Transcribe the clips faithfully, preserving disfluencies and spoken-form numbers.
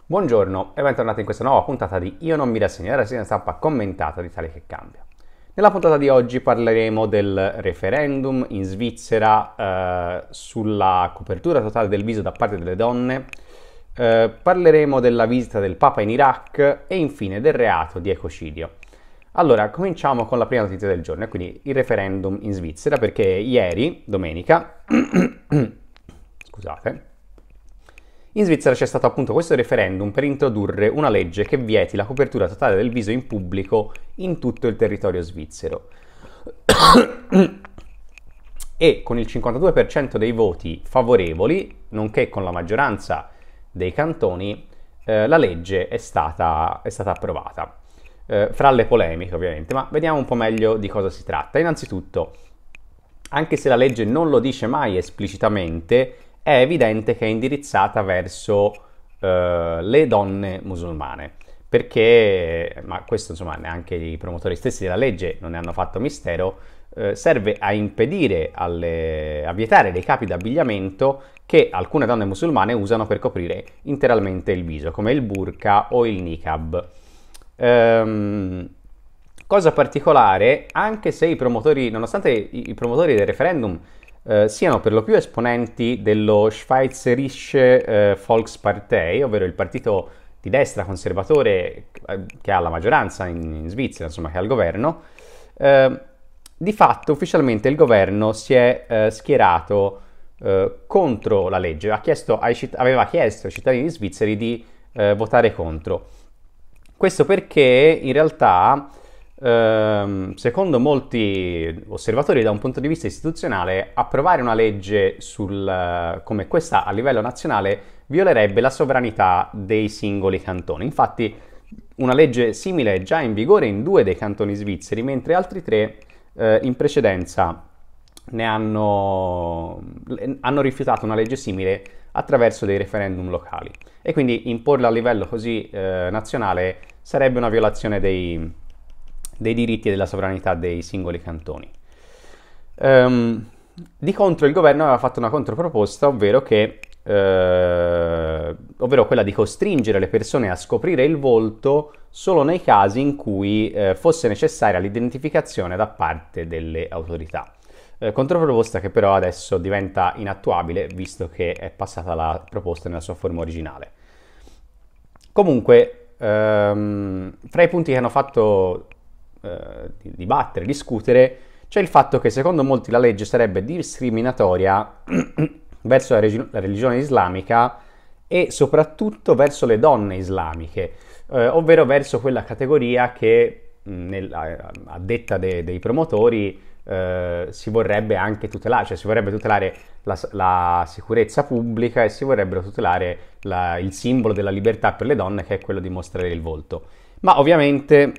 Buongiorno e bentornati in questa nuova puntata di Io non mi rassegno, la rassegna stampa commentata di Tale che Cambia. Nella puntata di oggi parleremo del referendum in Svizzera eh, sulla copertura totale del viso da parte delle donne, eh, parleremo della visita del Papa in Iraq e infine del reato di ecocidio. Allora, cominciamo con la prima notizia del giorno, e quindi il referendum in Svizzera, perché ieri, domenica, scusate, in Svizzera c'è stato appunto questo referendum per introdurre una legge che vieti la copertura totale del viso in pubblico in tutto il territorio svizzero. E con il cinquantadue per cento dei voti favorevoli, nonché con la maggioranza dei cantoni, eh, la legge è stata, è stata approvata. Eh, fra le polemiche ovviamente, ma vediamo un po' meglio di cosa si tratta. Innanzitutto, anche se la legge non lo dice mai esplicitamente, è evidente che è indirizzata verso eh, le donne musulmane, perché, ma questo insomma neanche i promotori stessi della legge non ne hanno fatto mistero, eh, serve a impedire, alle, a vietare dei capi d'abbigliamento che alcune donne musulmane usano per coprire interamente il viso, come il burqa o il niqab. Ehm, cosa particolare, anche se i promotori, nonostante i, i promotori del referendum eh, siano per lo più esponenti dello Schweizerische eh, Volkspartei, ovvero il partito di destra conservatore eh, che ha la maggioranza in, in Svizzera, insomma che ha il governo, eh, di fatto ufficialmente il governo si è eh, schierato eh, contro la legge, ha chiesto ai, aveva chiesto ai cittadini svizzeri di eh, votare contro. Questo perché in realtà, ehm, secondo molti osservatori da un punto di vista istituzionale, approvare una legge sul, come questa a livello nazionale violerebbe la sovranità dei singoli cantoni. Infatti una legge simile è già in vigore in due dei cantoni svizzeri, mentre altri tre eh, in precedenza ne hanno, hanno rifiutato una legge simile attraverso dei referendum locali, e quindi imporla a livello così eh, nazionale sarebbe una violazione dei, dei diritti e della sovranità dei singoli cantoni. Um, di contro il governo aveva fatto una controproposta, ovvero, che, eh, ovvero quella di costringere le persone a scoprire il volto solo nei casi in cui eh, fosse necessaria l'identificazione da parte delle autorità. Eh, controproposta che però adesso diventa inattuabile, visto che è passata la proposta nella sua forma originale. Comunque, ehm, fra i punti che hanno fatto eh, dibattere, discutere, c'è il fatto che secondo molti la legge sarebbe discriminatoria verso la, regi- la religione islamica e soprattutto verso le donne islamiche, eh, ovvero verso quella categoria che, nel, a, a detta de- dei promotori, Uh, si vorrebbe anche tutelare, cioè si vorrebbe tutelare la, la sicurezza pubblica e si vorrebbero tutelare la, il simbolo della libertà per le donne, che è quello di mostrare il volto. Ma ovviamente,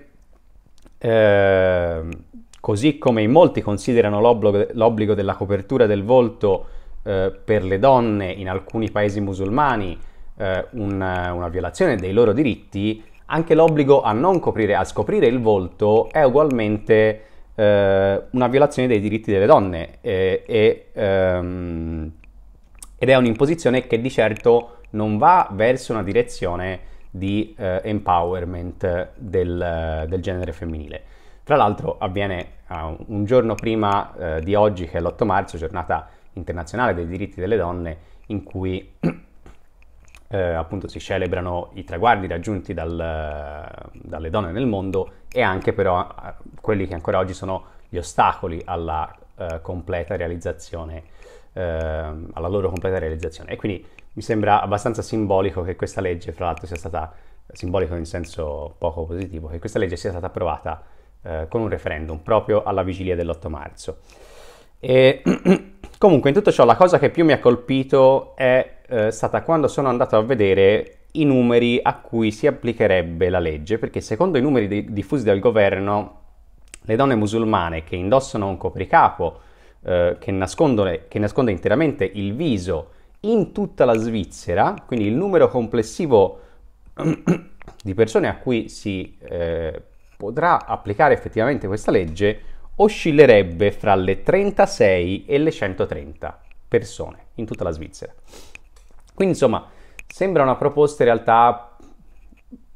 uh, così come in molti considerano l'obbligo, l'obbligo della copertura del volto uh, per le donne in alcuni paesi musulmani uh, una, una violazione dei loro diritti, anche l'obbligo a non coprire, a scoprire il volto è ugualmente una violazione dei diritti delle donne e, e, um, ed è un'imposizione che di certo non va verso una direzione di uh, empowerment del, del genere femminile. Tra l'altro avviene uh, un giorno prima uh, di oggi, che è l'otto marzo, giornata internazionale dei diritti delle donne, in cui Eh, appunto si celebrano i traguardi raggiunti dal, dalle donne nel mondo, e anche però eh, quelli che ancora oggi sono gli ostacoli alla eh, completa realizzazione, eh, alla loro completa realizzazione. E quindi mi sembra abbastanza simbolico che questa legge, fra l'altro, sia stata, simbolico in senso poco positivo, che questa legge sia stata approvata eh, con un referendum proprio alla vigilia dell'otto marzo. E comunque, in tutto ciò, la cosa che più mi ha colpito è eh, stata quando sono andato a vedere i numeri a cui si applicherebbe la legge, perché secondo i numeri di- diffusi dal governo, le donne musulmane che indossano un copricapo eh, che, nasconde, che nasconde interamente il viso in tutta la Svizzera, quindi il numero complessivo di persone a cui si eh, potrà applicare effettivamente questa legge, oscillerebbe fra le trentasei e le centotrenta persone in tutta la Svizzera. Quindi insomma sembra una proposta in realtà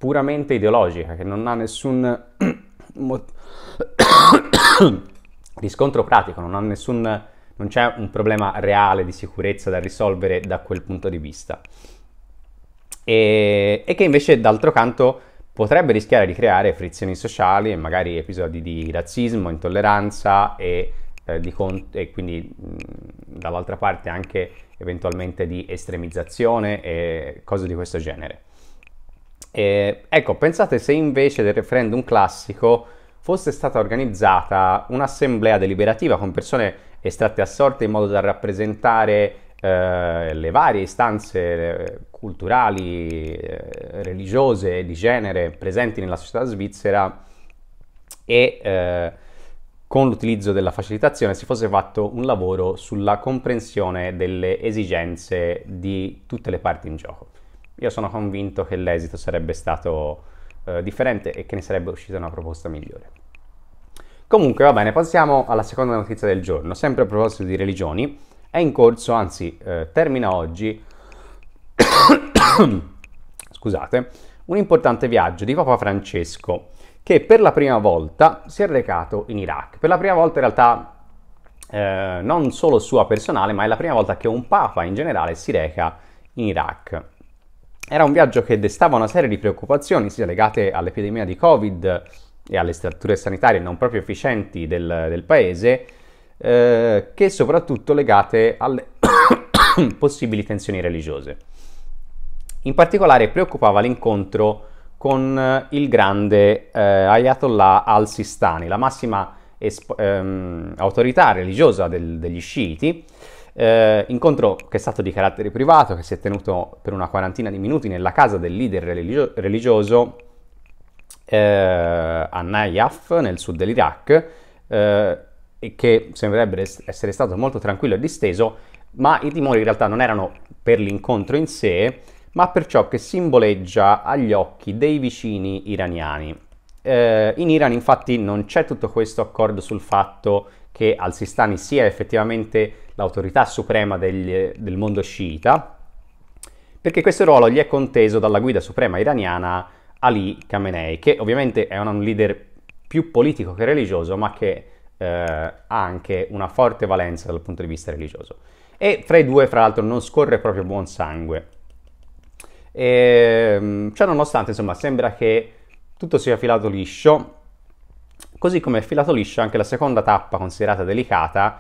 puramente ideologica, che non ha nessun riscontro pratico, non ha nessun, non c'è un problema reale di sicurezza da risolvere da quel punto di vista. E, e che invece, d'altro canto, potrebbe rischiare di creare frizioni sociali e magari episodi di razzismo, intolleranza e, eh, di con- e quindi mh, dall'altra parte anche eventualmente di estremizzazione e cose di questo genere. E, ecco, pensate se invece del referendum classico fosse stata organizzata un'assemblea deliberativa con persone estratte a sorte in modo da rappresentare eh, le varie istanze eh, culturali, eh, religiose, di genere presenti nella società svizzera e eh, con l'utilizzo della facilitazione si fosse fatto un lavoro sulla comprensione delle esigenze di tutte le parti in gioco. Io sono convinto che l'esito sarebbe stato eh, differente e che ne sarebbe uscita una proposta migliore. Comunque, va bene, passiamo alla seconda notizia del giorno. Sempre a proposito di religioni, è in corso, anzi eh, termina oggi, scusate, un importante viaggio di Papa Francesco che per la prima volta si è recato in Iraq. Per la prima volta in realtà eh, non solo sua personale, ma è la prima volta che un Papa in generale si reca in Iraq. Era un viaggio che destava una serie di preoccupazioni sia legate all'epidemia di Covid e alle strutture sanitarie non proprio efficienti del, del paese, eh, che soprattutto legate alle possibili tensioni religiose. In particolare preoccupava l'incontro con il grande eh, Ayatollah al-Sistani, la massima esp- ehm, autorità religiosa del, degli sciiti, eh, incontro che è stato di carattere privato, che si è tenuto per una quarantina di minuti nella casa del leader religio- religioso eh, a Najaf, nel sud dell'Iraq, eh, e che sembrerebbe essere stato molto tranquillo e disteso, ma i timori in realtà non erano per l'incontro in sé, ma per ciò che simboleggia agli occhi dei vicini iraniani. Eh, in Iran infatti non c'è tutto questo accordo sul fatto che al-Sistani sia effettivamente l'autorità suprema degli, del mondo sciita, perché questo ruolo gli è conteso dalla guida suprema iraniana Ali Khamenei, che ovviamente è un leader più politico che religioso, ma che eh, ha anche una forte valenza dal punto di vista religioso. E fra i due, fra l'altro, non scorre proprio buon sangue. E, cioè, nonostante, insomma, sembra che tutto sia filato liscio, così come è filato liscio anche la seconda tappa considerata delicata,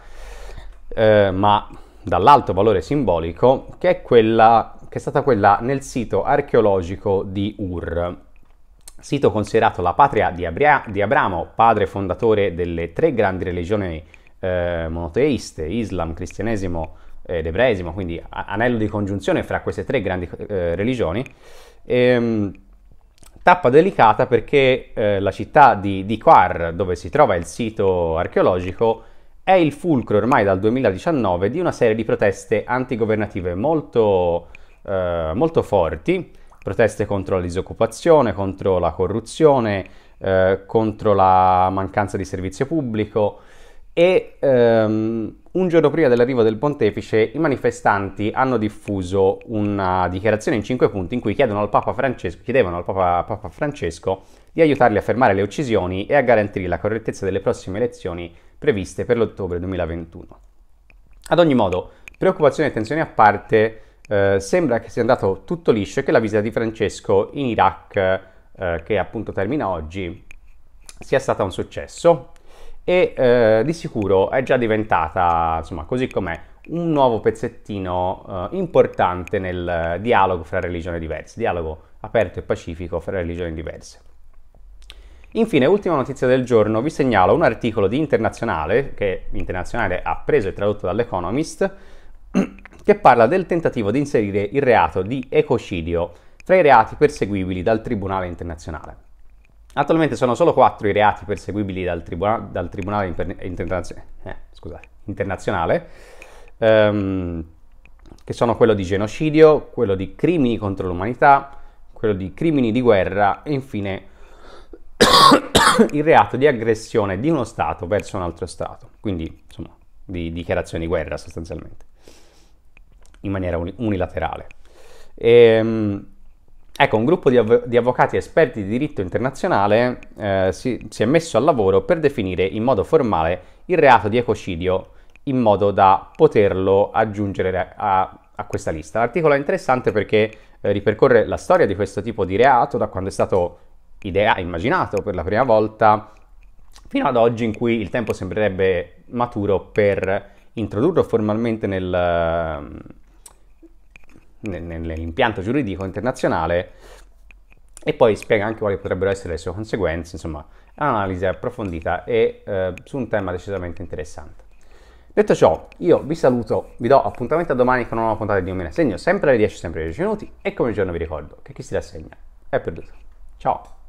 eh, ma dall'alto valore simbolico, che è quella che è stata quella nel sito archeologico di Ur, sito considerato la patria di, Abria- di Abramo, padre fondatore delle tre grandi religioni eh, monoteiste, Islam, Cristianesimo ed Ebraesimo, quindi anello di congiunzione fra queste tre grandi eh, religioni. Ehm, tappa delicata perché eh, la città di, di Qar, dove si trova il sito archeologico, è il fulcro ormai dal duemiladiciannove di una serie di proteste antigovernative molto, eh, molto forti, proteste contro la disoccupazione, contro la corruzione, eh, contro la mancanza di servizio pubblico e ehm, un giorno prima dell'arrivo del pontefice i manifestanti hanno diffuso una dichiarazione in cinque punti in cui chiedono al Papa Francesco, chiedevano al Papa, Papa Francesco di aiutarli a fermare le uccisioni e a garantire la correttezza delle prossime elezioni previste per l'ottobre duemilaventuno. Ad ogni modo, preoccupazioni e tensioni a parte, eh, sembra che sia andato tutto liscio e che la visita di Francesco in Iraq, eh, che appunto termina oggi, sia stata un successo e eh, di sicuro è già diventata, insomma, così com'è, un nuovo pezzettino eh, importante nel dialogo fra religioni diverse, dialogo aperto e pacifico fra religioni diverse. Infine, ultima notizia del giorno, vi segnalo un articolo di Internazionale, che Internazionale ha preso e tradotto dall'Economist, che parla del tentativo di inserire il reato di ecocidio tra i reati perseguibili dal Tribunale Internazionale. Attualmente sono solo quattro i reati perseguibili dal, tribuna- dal Tribunale Imper- Internazionale, eh, scusate, internazionale, ehm, che sono quello di genocidio, quello di crimini contro l'umanità, quello di crimini di guerra e infine il reato di aggressione di uno Stato verso un altro Stato, quindi insomma di dichiarazione di guerra sostanzialmente, in maniera uni- unilaterale. E, ecco, un gruppo di, av- di avvocati esperti di diritto internazionale eh, si, si è messo al lavoro per definire in modo formale il reato di ecocidio in modo da poterlo aggiungere a, a questa lista. L'articolo è interessante perché eh, ripercorre la storia di questo tipo di reato da quando è stato idea- immaginato per la prima volta fino ad oggi, in cui il tempo sembrerebbe maturo per introdurlo formalmente nel, nel- nell'impianto giuridico internazionale, e poi spiega anche quali potrebbero essere le sue conseguenze. Insomma, è un'analisi approfondita e eh, su un tema decisamente interessante. Detto ciò, io vi saluto, vi do appuntamento a domani con una nuova puntata di Dio me ne segno, sempre alle dieci, sempre alle dieci minuti, e come il giorno vi ricordo che chi si rassegna è perduto. Ciao!